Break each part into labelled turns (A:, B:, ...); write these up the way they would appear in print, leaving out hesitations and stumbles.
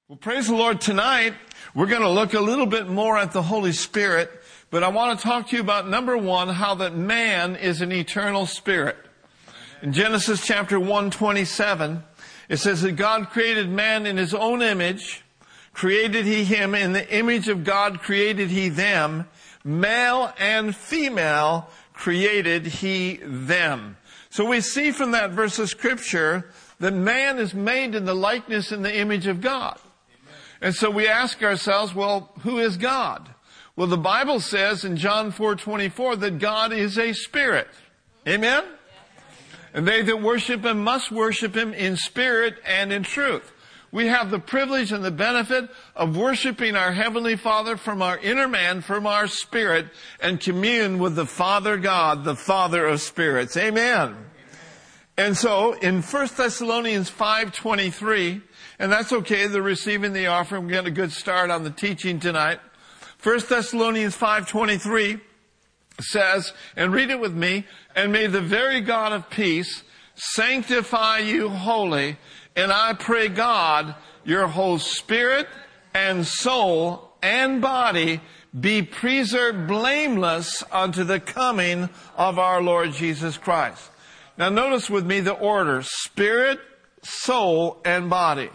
A: Well, praise the Lord. Tonight, we're going to look a little bit more at the Holy Spirit, but I want to talk to you about, number one, how that man is an eternal spirit. In Genesis chapter 1:27, it says that God created man in his own image, created he him, in the image of God created he them, male and female created he them. So we see from that verse of scripture that man is made in the likeness and the image of God. And so we ask ourselves, well, who is God? Well, the Bible says in John 4:24 that God is a spirit. Amen? And they that worship him must worship him in spirit and in truth. We have the privilege and the benefit of worshiping our Heavenly Father from our inner man, from our spirit, and commune with the Father God, the Father of spirits. Amen. And so in 1 Thessalonians 5:23, and that's okay, they're receiving the offering. We're getting a good start on the teaching tonight. 1 Thessalonians 5:23 says, and read it with me, and may the very God of peace sanctify you wholly, and I pray God, your whole spirit and soul and body be preserved blameless unto the coming of our Lord Jesus Christ. Now notice with me the order: spirit, soul, and body.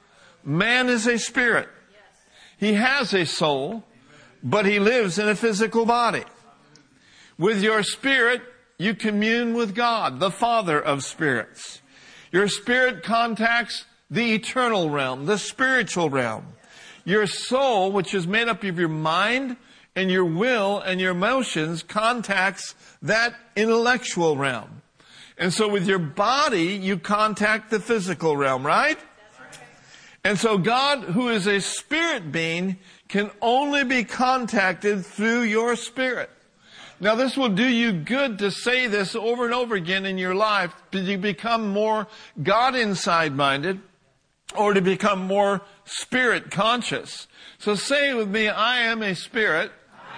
A: Man is a spirit. He has a soul, but he lives in a physical body. With your spirit, you commune with God, the Father of spirits. Your spirit contacts the eternal realm, the spiritual realm. Your soul, which is made up of your mind and your will and your emotions, contacts that intellectual realm. And so with your body, you contact the physical realm, right? And so God, who is a spirit being, can only be contacted through your spirit. Now this will do you good to say this over and over again in your life, to you become more God inside minded, or to become more spirit conscious. So say with me, I am a spirit,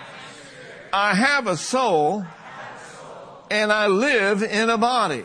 A: I have a soul, and I live in a body.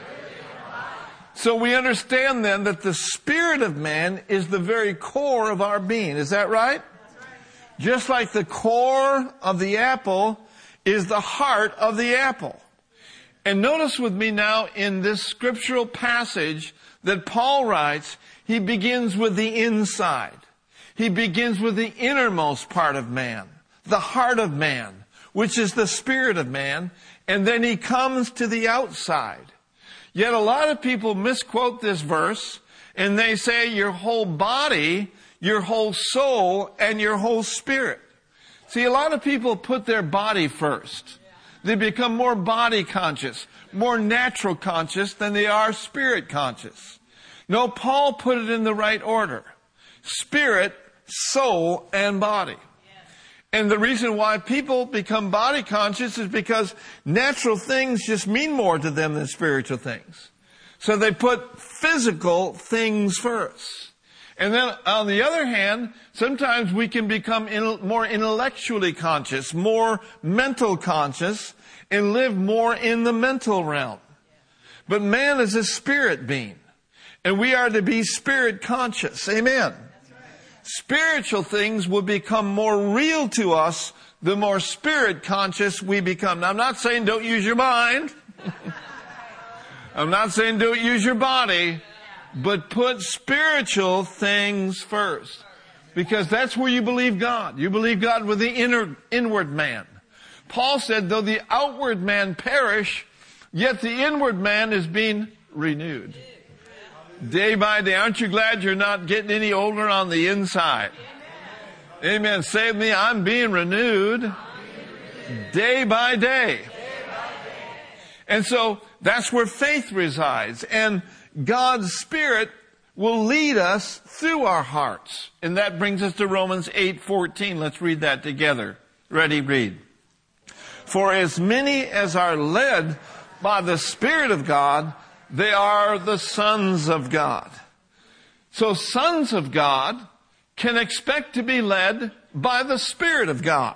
A: So we understand then that the spirit of man is the very core of our being. Is that right? Just like the core of the apple is the heart of the apple. And notice with me now in this scriptural passage that Paul writes, he begins with the inside. He begins with the innermost part of man, the heart of man, which is the spirit of man, and then he comes to the outside. Yet a lot of people misquote this verse, and they say your whole body, your whole soul, and your whole spirit. See, a lot of people put their body first. They become more body conscious, more natural conscious than they are spirit conscious. No, Paul put it in the right order: spirit, soul, and body. And the reason why people become body conscious is because natural things just mean more to them than spiritual things. So they put physical things first. And then on the other hand, sometimes we can become more intellectually conscious, more mental conscious, and live more in the mental realm. But man is a spirit being, and we are to be spirit conscious. Amen. Spiritual things will become more real to us the more spirit conscious we become. Now, I'm not saying don't use your mind. I'm not saying don't use your body. But put spiritual things first. Because that's where you believe God. You believe God with the inward man. Paul said, though the outward man perish, yet the inward man is being renewed. Day by day. Aren't you glad you're not getting any older on the inside? Amen. Say with me, I'm being renewed day by day. And so that's where faith resides. And God's Spirit will lead us through our hearts. And that brings us to Romans 8:14. Let's read that together. Ready, read. For as many as are led by the Spirit of God, they are the sons of God. So sons of God can expect to be led by the Spirit of God.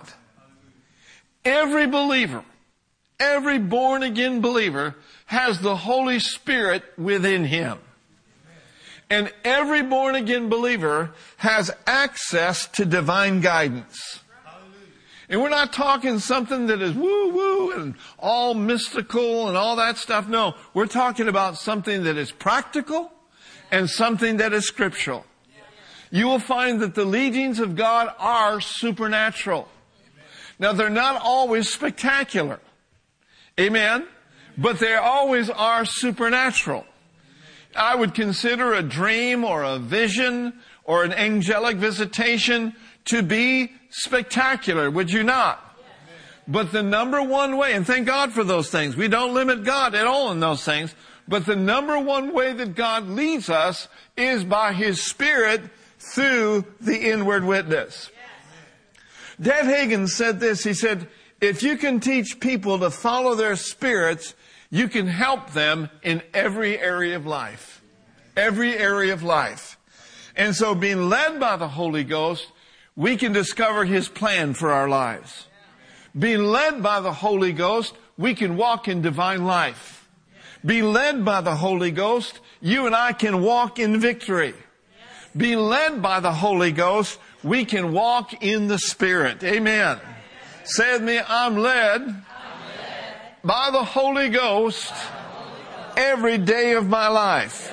A: Every believer, every born again believer has the Holy Spirit within him. And every born-again believer has access to divine guidance. And we're not talking something that is woo-woo and all mystical and all that stuff. No, we're talking about something that is practical and something that is scriptural. You will find that the leadings of God are supernatural. Now, they're not always spectacular. Amen? But they always are supernatural. I would consider a dream or a vision or an angelic visitation to be spectacular, would you not? But the number one way, and thank God for those things, we don't limit God at all in those things, but the number one way that God leads us is by His Spirit through the inward witness. Dad Hagin said this, he said, if you can teach people to follow their spirits, you can help them in every area of life. Every area of life. And so being led by the Holy Ghost, we can discover His plan for our lives. Being led by the Holy Ghost, we can walk in divine life. Being led by the Holy Ghost, you and I can walk in victory. Being led by the Holy Ghost, we can walk in the Spirit. Amen. Say with me, I'm led by the Holy Ghost every day of my life.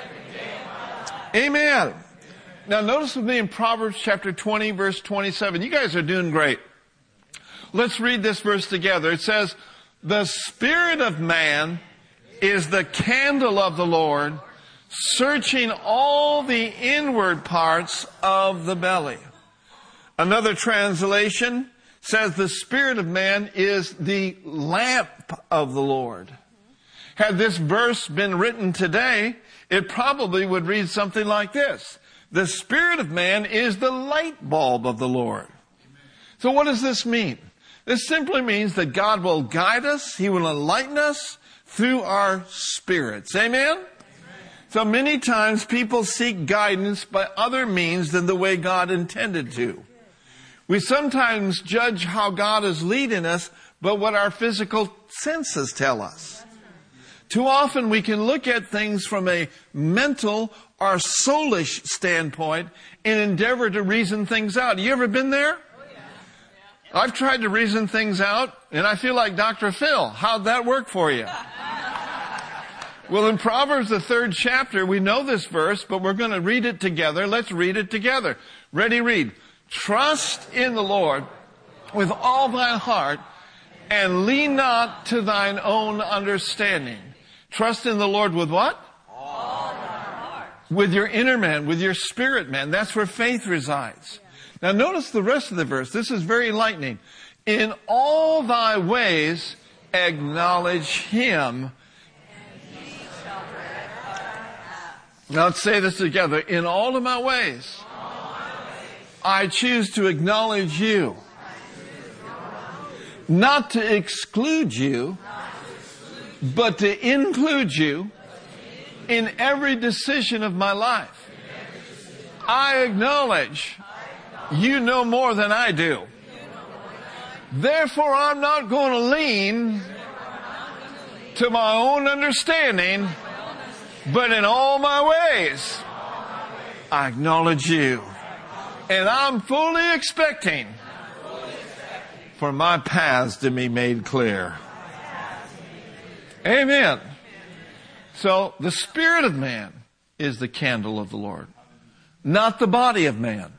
A: Amen. Now notice with me in Proverbs chapter 20, verse 27. You guys are doing great. Let's read this verse together. It says, the spirit of man is the candle of the Lord, searching all the inward parts of the belly. Another translation says the spirit of man is the lamp of the Lord. Had this verse been written today, it probably would read something like this. The spirit of man is the light bulb of the Lord. So what does this mean? This simply means that God will guide us. He will enlighten us through our spirits. Amen? So many times people seek guidance by other means than the way God intended to. We sometimes judge how God is leading us by what our physical senses tell us. Too often we can look at things from a mental or soulish standpoint and endeavor to reason things out. You ever been there? I've tried to reason things out, and I feel like Dr. Phil. How'd that work for you? Well, in Proverbs, the 3rd chapter, we know this verse, but we're going to read it together. Let's read it together. Ready, read. Trust in the Lord with all thy heart, and lean not to thine own understanding. Trust in the Lord with what? All thy heart. With your inner man, with your spirit man. That's where faith resides. Now notice the rest of the verse. This is very enlightening. In all thy ways acknowledge Him. Now let's say this together. In all of my ways, I choose to acknowledge you. Not to exclude you, but to include you in every decision of my life. I acknowledge you know more than I do. Therefore, I'm not going to lean to my own understanding, but in all my ways, I acknowledge you. And I'm fully expecting for my paths to be made clear. Amen. So the spirit of man is the candle of the Lord, not the body of man,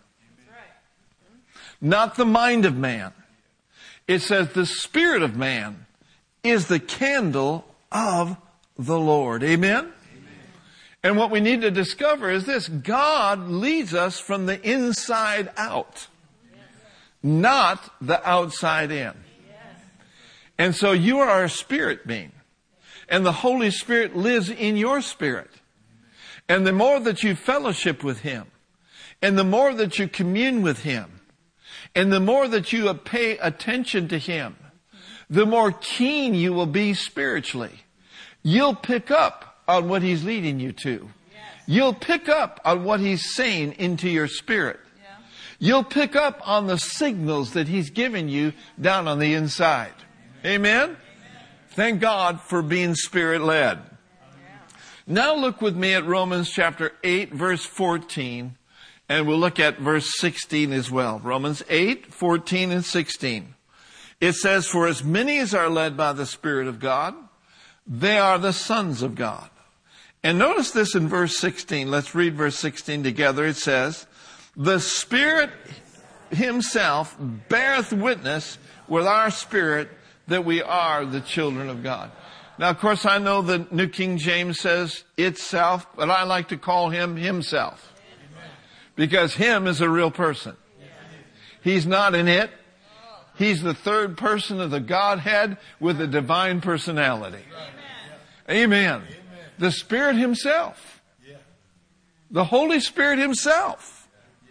A: not the mind of man. It says the spirit of man is the candle of the Lord. Amen? And what we need to discover is this. God leads us from the inside out, not the outside in. And so you are a spirit being. And the Holy Spirit lives in your spirit. And the more that you fellowship with Him, and the more that you commune with Him, and the more that you pay attention to Him, the more keen you will be spiritually. You'll pick up on what He's leading you to. You'll pick up on what He's saying into your spirit. You'll pick up on the signals that He's given you down on the inside. Amen? Thank God for being Spirit-led. Now look with me at Romans chapter 8, verse 14, and we'll look at verse 16 as well. Romans 8, 14 and 16. It says, "For as many as are led by the Spirit of God, they are the sons of God." And notice this in verse 16. Let's read verse 16 together. It says, "The Spirit himself beareth witness with our spirit that we are the children of God." Now, of course, I know the New King James says itself, but I like to call him himself. Because him is a real person. He's not an it. He's the third person of the Godhead with a divine personality. Amen. The Spirit himself, the Holy Spirit himself,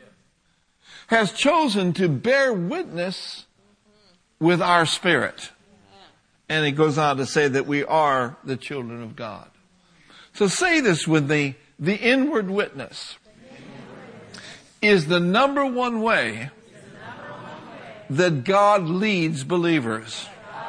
A: has chosen to bear witness with our spirit. And it goes on to say that we are the children of God. So say this with me. The inward witness is the number one way that God leads believers.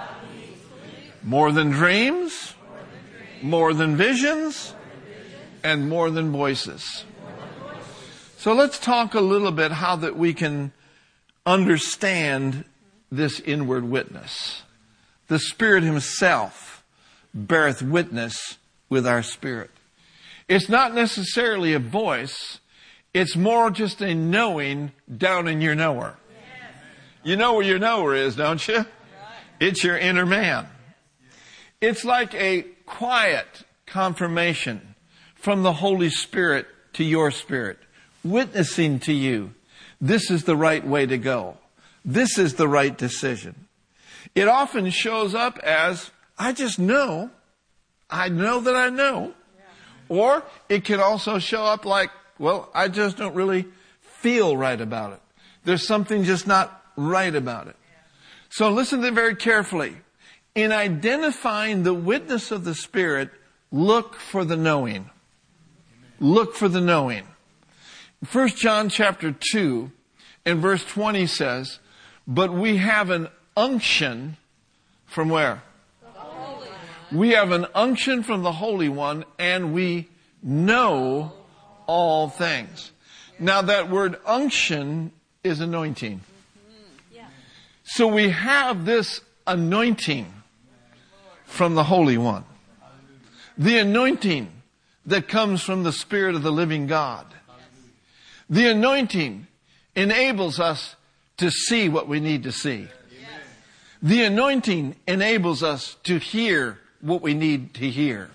A: More than dreams, more than visions, and more than voices. So let's talk a little bit how that we can understand this inward witness. The Spirit himself beareth witness with our spirit. It's not necessarily a voice. It's more just a knowing down in your knower. You know where your knower is, don't you? It's your inner man. It's like a quiet confirmation from the Holy Spirit to your spirit, witnessing to you, this is the right way to go. This is the right decision. It often shows up as, I just know. I know that I know. Or it can also show up like, well, I just don't really feel right about it. There's something just not right about it. So listen to it very carefully. In identifying the witness of the Spirit, look for the knowing. Look for the knowing. 1 John chapter 2 and verse 20 says, "But we have an unction," from where? The Holy One. We have an unction from the Holy One, and we know all things. Now that word unction is anointing. So we have this anointing from the Holy One. The anointing that comes from the Spirit of the living God. The anointing enables us to see what we need to see. The anointing enables us to hear what we need to hear.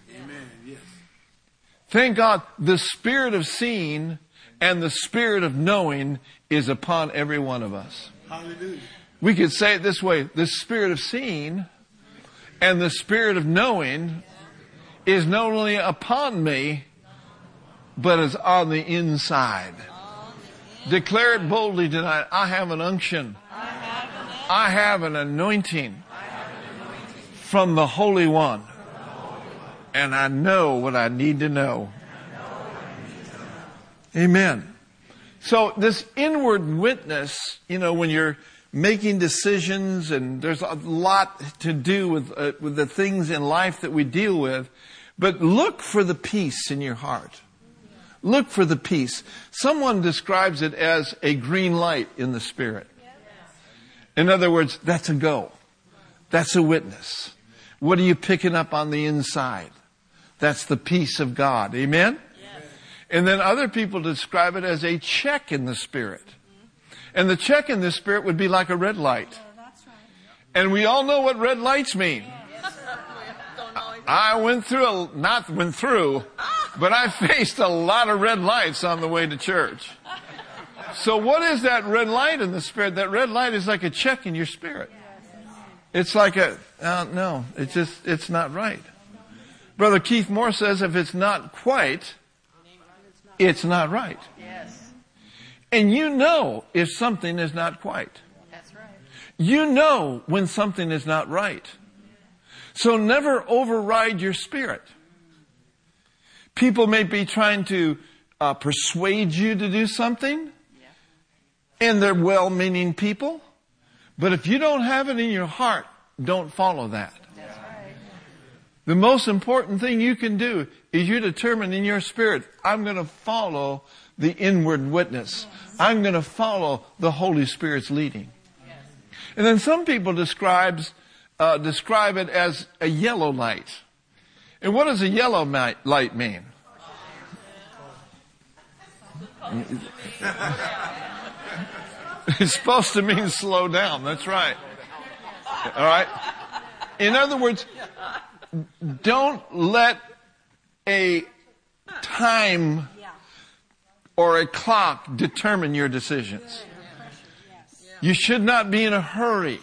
A: Thank God, the Spirit of seeing and the Spirit of knowing is upon every one of us. Hallelujah. We could say it this way. The Spirit of seeing and the Spirit of knowing is not only upon me, but is on the inside. Declare it boldly tonight. I have an unction. I have an anointing from the Holy One. And I know what I need to know. Amen. So this inward witness, when you're making decisions, and there's a lot to do with the things in life that we deal with, but look for the peace in your heart. Look for the peace. Someone describes it as a green light in the Spirit. In other words, that's a go. That's a witness. What are you picking up on the inside? That's the peace of God. Amen? Yes. And then other people describe it as a check in the Spirit. And the check in the Spirit would be like a red light. That's right. And we all know what red lights mean. Yes, I but I faced a lot of red lights on the way to church. So what is that red light in the Spirit? That red light is like a check in your spirit. It's like no, it's not right. Brother Keith Moore says if it's not quite, it's not right. Yes. And you know if something is not quite. That's right. You know when something is not right. So never override your spirit. People may be trying to persuade you to do something, and they're well-meaning people. But if you don't have it in your heart, don't follow that. That's right. The most important thing you can do is you determine in your spirit, I'm going to follow the inward witness. I'm going to follow the Holy Spirit's leading. And then some people describe it as a yellow light. And what does a yellow light mean? It's supposed to mean slow down. That's right. All right. In other words, don't let a time or a clock determine your decisions. You should not be in a hurry.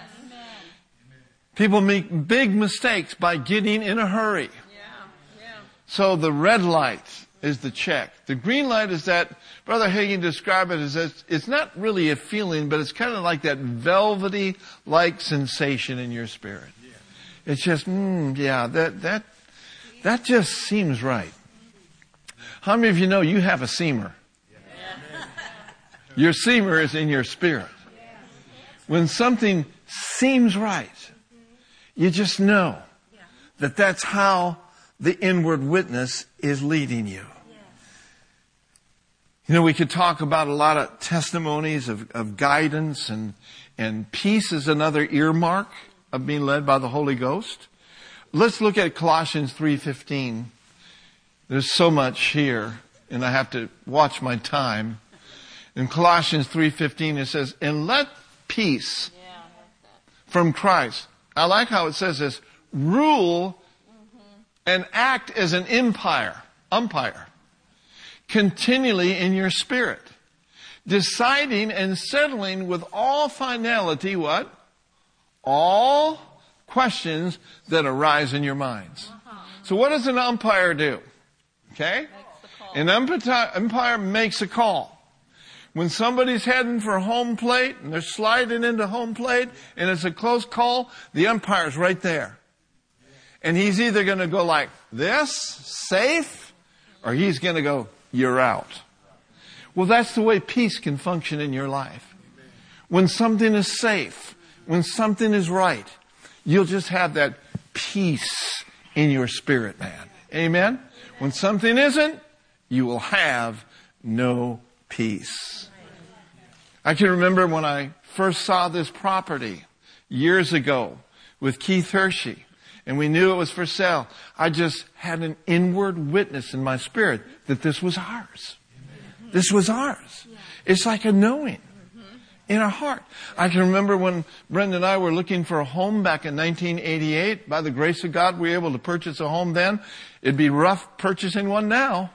A: People make big mistakes by getting in a hurry. So the red light is the check. The green light is that, Brother Hagin described it as it's not really a feeling, but it's kind of like that velvety-like sensation in your spirit. It's just, that just seems right. How many of you know you have a seamer? Your seamer is in your spirit. When something seems right, you just know that that's how the inward witness is leading you. You know, we could talk about a lot of testimonies of guidance and peace is another earmark of being led by the Holy Ghost. Let's look at Colossians 3:15. There's so much here, and I have to watch my time. In Colossians 3:15 it says, and let peace from Christ. I like how it says this, rule and act as an umpire, continually in your spirit, deciding and settling with all finality what? All questions that arise in your minds. So what does an umpire do? Okay? An umpire makes a call. When somebody's heading for home plate and they're sliding into home plate and it's a close call, the umpire's right there. And he's either going to go like this, safe, or he's going to go, you're out. Well, that's the way peace can function in your life. When something is safe, when something is right, you'll just have that peace in your spirit, man. Amen? When something isn't, you will have no peace. I can remember when I first saw this property years ago with Keith Hershey, and we knew it was for sale. I just had an inward witness in my spirit that this was ours. This was ours. It's like a knowing in our heart. I can remember when Brenda and I were looking for a home back in 1988. By the grace of God, we were able to purchase a home then. It'd be rough purchasing one now.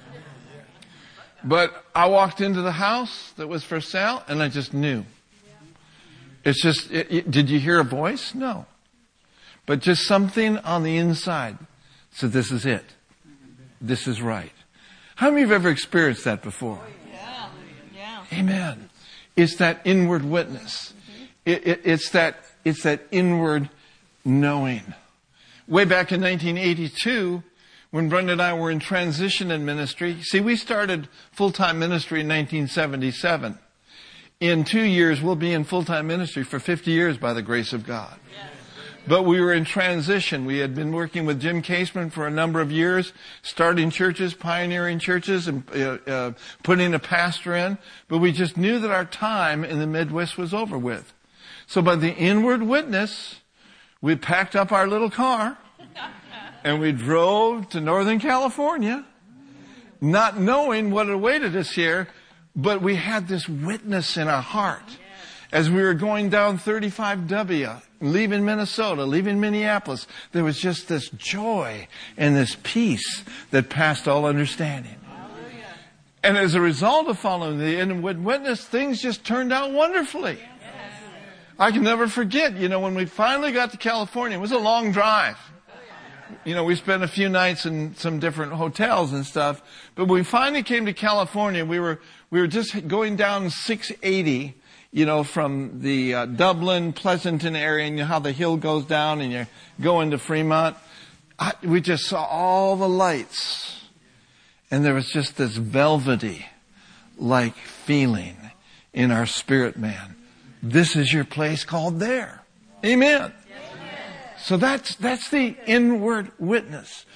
A: But I walked into the house that was for sale and I just knew. It's just, did you hear a voice? No. But just something on the inside said, this is it. This is right. How many of you have ever experienced that before? Yeah. Amen. It's that inward witness. It's that inward knowing. Way back in 1982, when Brenda and I were in transition in ministry, see, we started full-time ministry in 1977. In 2 years, we'll be in full-time ministry for 50 years by the grace of God. But we were in transition. We had been working with Jim Caseman for a number of years, starting churches, pioneering churches, and putting a pastor in. But we just knew that our time in the Midwest was over with. So by the inward witness, we packed up our little car and we drove to Northern California, not knowing what awaited us here, but we had this witness in our heart. As we were going down 35W, leaving Minnesota, leaving Minneapolis, there was just this joy and this peace that passed all understanding. And as a result of following the inward witness, things just turned out wonderfully. I can never forget, when we finally got to California, it was a long drive. We spent a few nights in some different hotels and stuff. But when we finally came to California, we were just going down 680, from the Dublin, Pleasanton area, and how the hill goes down and you go into Fremont. We just saw all the lights. And there was just this velvety-like feeling in our spirit, man. This is your place called there. Amen. So that's the inward witness.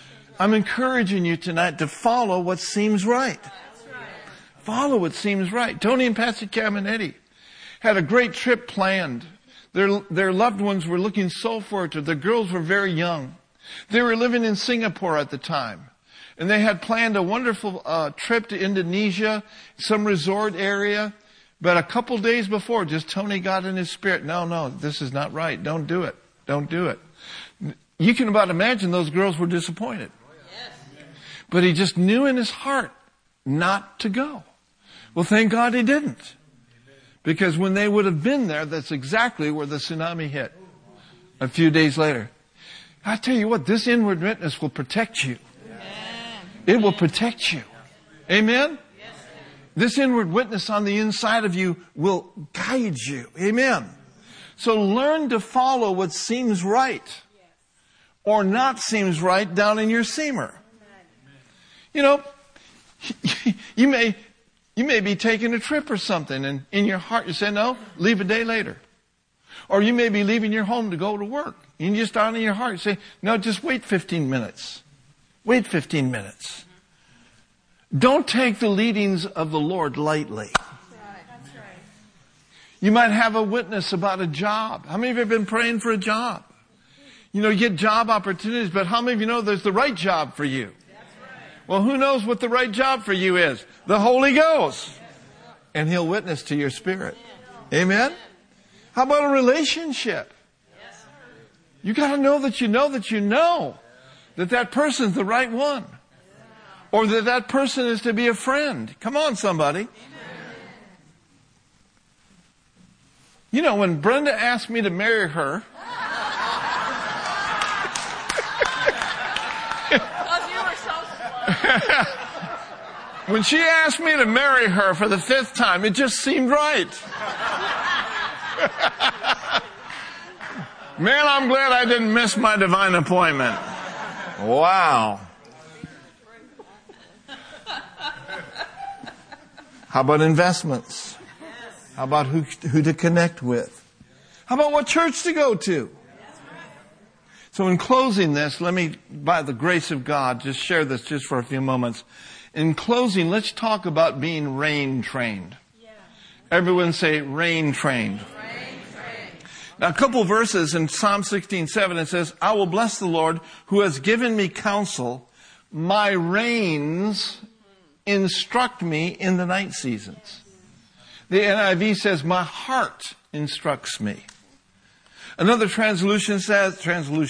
A: I'm encouraging you tonight to follow what seems right. Follow what seems right. Tony and Patsy Caminetti had a great trip planned. Their loved ones were looking so forward to it. The girls were very young. They were living in Singapore at the time. And they had planned a wonderful trip to Indonesia, some resort area. But a couple days before, just Tony got in his spirit, no, this is not right. Don't do it. Don't do it. You can about imagine those girls were disappointed. But he just knew in his heart not to go. Well, thank God he didn't. Because when they would have been there, that's exactly where the tsunami hit a few days later. I tell you what, this inward witness will protect you. It will protect you. Amen? This inward witness on the inside of you will guide you. Amen. So learn to follow what seems right or not seems right down in your seamer. You know, you may be taking a trip or something and in your heart you say, no, leave a day later. Or you may be leaving your home to go to work. And you just down in your heart say, no, just wait 15 minutes. Wait 15 minutes. Don't take the leadings of the Lord lightly. That's right. You might have a witness about a job. How many of you have been praying for a job? You know, you get job opportunities, but how many of you know there's the right job for you? Well, who knows what the right job for you is? The Holy Ghost. And He'll witness to your spirit. Amen? How about a relationship? You got to know that that person's the right one. Or that person is to be a friend. Come on, somebody. You know, when Brenda asked me to marry her, when she asked me to marry her for the 5th time, it just seemed right. Man, I'm glad I didn't miss my divine appointment. Wow. How about investments? How about who to connect with? How about what church to go to? So in closing this, let me, by the grace of God, just share this just for a few moments. In closing, let's talk about being rain trained. Everyone say rain trained. Now a couple verses in Psalm 16:7, it says, I will bless the Lord who has given me counsel. My reins instruct me in the night seasons. The NIV says, my heart instructs me. Another translation says,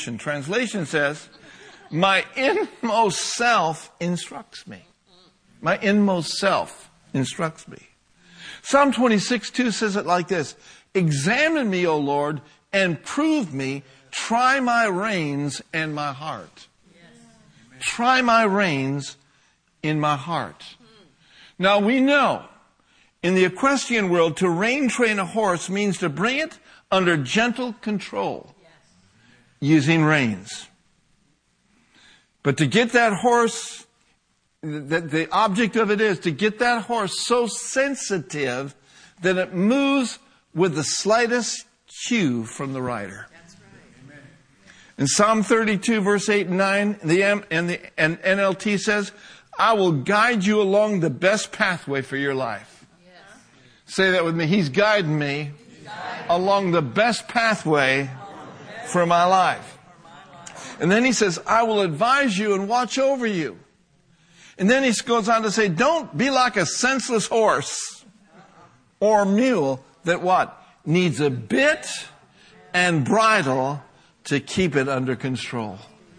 A: my inmost self instructs me. My inmost self instructs me. Psalm 26:2 says it like this. Examine me, O Lord, and prove me. Try my reins and my heart. Try my reins in my heart. Now we know in the equestrian world to rein train a horse means to bring it under gentle control using reins. But to get that horse, the object of it is to get that horse so sensitive that it moves with the slightest cue from the rider. In Psalm 32 verse 8 and 9, the NLT says, I will guide you along the best pathway for your life. Say that with me. He's guiding me along the best pathway for my life. And then he says, I will advise you and watch over you. And then he goes on to say, don't be like a senseless horse or mule that what? Needs a bit and bridle to keep it under control.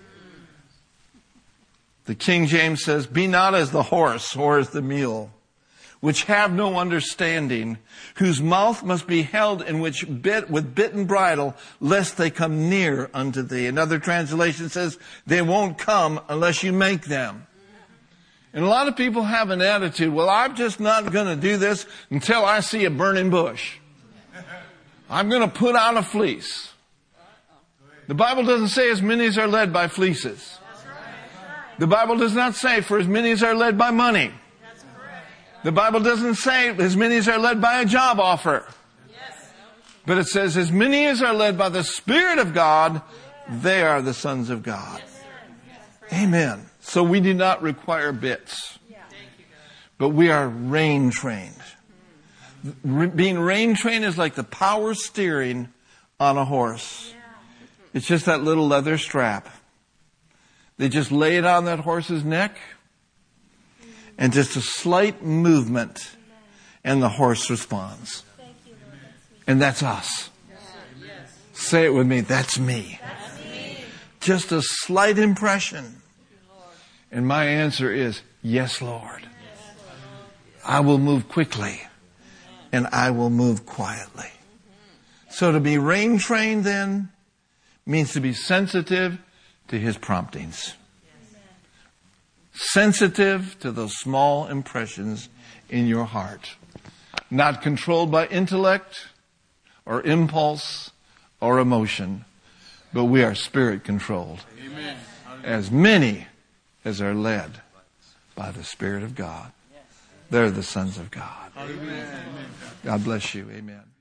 A: The King James says, be not as the horse or as the mule, which have no understanding, whose mouth must be held in which with bit and bridle, lest they come near unto thee. Another translation says, they won't come unless you make them. And a lot of people have an attitude, well, I'm just not going to do this until I see a burning bush. I'm going to put out a fleece. The Bible doesn't say as many as are led by fleeces. The Bible does not say for as many as are led by money. The Bible doesn't say as many as are led by a job offer. But it says as many as are led by the Spirit of God, they are the sons of God. Amen. So we do not require bits. But we are rein trained. Being rein trained is like the power steering on a horse. It's just that little leather strap. They just lay it on that horse's neck, and just a slight movement, and the horse responds. And that's us. Say it with me, that's me. Just a slight impression. And my answer is, yes, Lord. I will move quickly, and I will move quietly. So to be rein trained then means to be sensitive to His promptings. Sensitive to those small impressions in your heart. Not controlled by intellect or impulse or emotion, but we are Spirit controlled. Amen. As many as are led by the Spirit of God. They're the sons of God. Amen. God bless you. Amen.